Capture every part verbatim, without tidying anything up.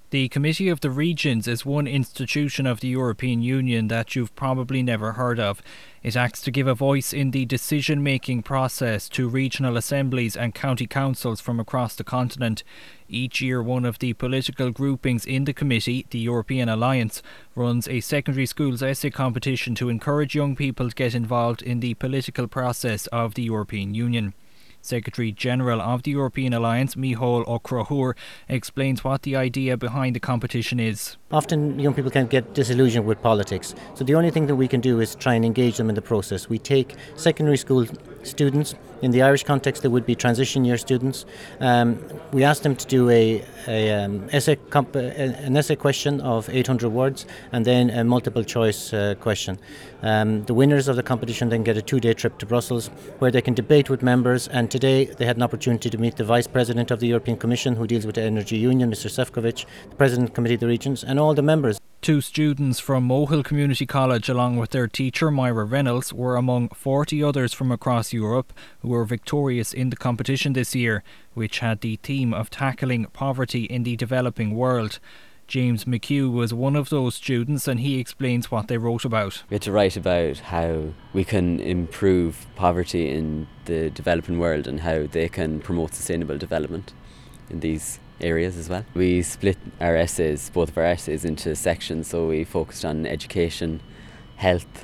The Committee of the Regions is one institution of the European Union that you've probably never heard of. It acts to give a voice in the decision-making process to regional assemblies and county councils from across the continent. Each year, one of the political groupings in the committee, the European Alliance, runs a secondary schools essay competition to encourage young people to get involved in the political process of the European Union. Secretary-General of the European Alliance, Micheál Ó Crothaoir, explains what the idea behind the competition is. Often young people can get disillusioned with politics, so the only thing that we can do is try and engage them in the process. We take secondary school students, in the Irish context they would be transition year students. Um, we ask them to do a, a um, essay comp- an essay question of eight hundred words and then a multiple choice uh, question. Um, the winners of the competition then get a two-day trip to Brussels where they can debate with members, and today they had an opportunity to meet the Vice President of the European Commission who deals with the Energy Union, Mister Šefčovič, the President of the Committee of the Regions and all the members. Two students from Mohill Community College along with their teacher Myra Reynolds were among forty others from across Europe who were victorious in the competition this year, which had the theme of tackling poverty in the developing world. James McHugh was one of those students and he explains what they wrote about. We had to write about how we can improve poverty in the developing world and how they can promote sustainable development in these areas as well. We split our essays, both of our essays, into sections, so we focused on education, health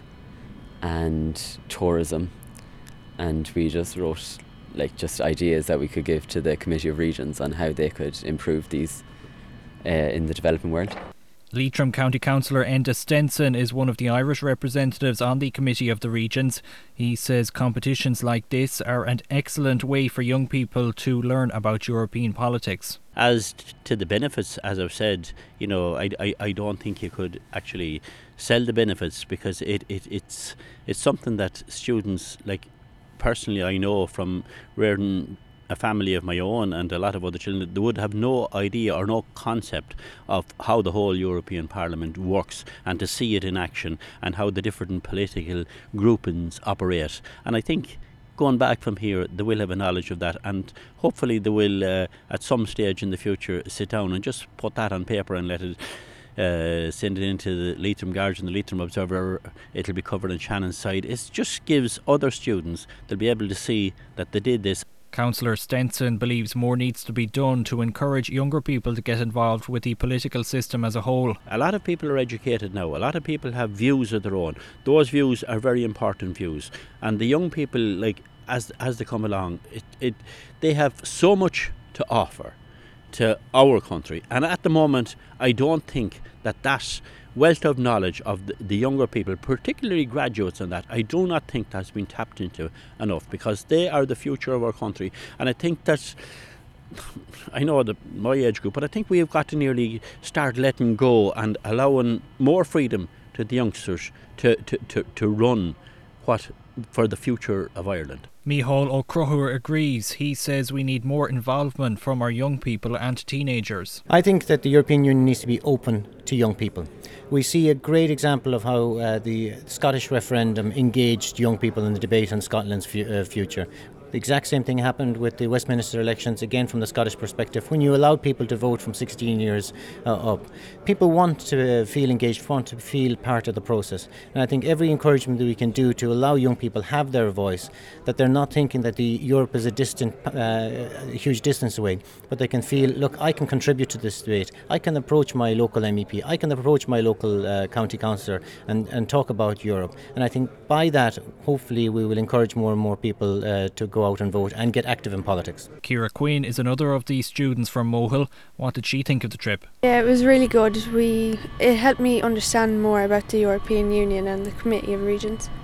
and tourism, and we just wrote like just ideas that we could give to the Committee of Regions on how they could improve these uh, in the developing world. Leitrim County Councillor Enda Stenson is one of the Irish representatives on the Committee of the Regions. He says competitions like this are an excellent way for young people to learn about European politics. As to the benefits, as I've said, you know, I, I, I don't think you could actually sell the benefits, because it, it it's it's something that students, like personally I know from rearing a family of my own and a lot of other children, they would have no idea or no concept of how the whole European Parliament works, and to see it in action and how the different political groupings operate. And I think going back from here, they will have a knowledge of that, and hopefully they will uh, at some stage in the future sit down and just put that on paper and let it uh, send it into the Leitrim Guardian, the Leitrim Observer. It'll be covered on Shannon's side. It just gives other students, they'll be able to see that they did this. Councillor Stenson believes more needs to be done to encourage younger people to get involved with the political system as a whole. A lot of people are educated now. A lot of people have views of their own. Those views are very important views. And the young people, like as as they come along, it, it they have so much to offer to our country. And at the moment, I don't think that that wealth of knowledge of the, the younger people, particularly graduates and that, I do not think that's been tapped into enough, because they are the future of our country. And I think that, I know the, my age group, but I think we have got to nearly start letting go and allowing more freedom to the youngsters to, to, to, to run what for the future of Ireland. Micheál Ó Crothaoir agrees. He says we need more involvement from our young people and teenagers. I think that the European Union needs to be open to young people. We see a great example of how uh, the Scottish referendum engaged young people in the debate on Scotland's fu- uh, future. The exact same thing happened with the Westminster elections, again from the Scottish perspective. When you allow people to vote from sixteen years uh, up, people want to uh, feel engaged, want to feel part of the process. And I think every encouragement that we can do to allow young people have their voice, that they're not thinking that the Europe is a distant, uh, a huge distance away, but they can feel, look, I can contribute to this debate. I can approach my local M E P, I can approach my local uh, county councillor and, and talk about Europe. And I think by that, hopefully we will encourage more and more people uh, to go out and vote and get active in politics. Ciara Quinn is another of the students from Mohill. What did she think of the trip? Yeah, it was really good. We it helped me understand more about the European Union and the Committee of Regions.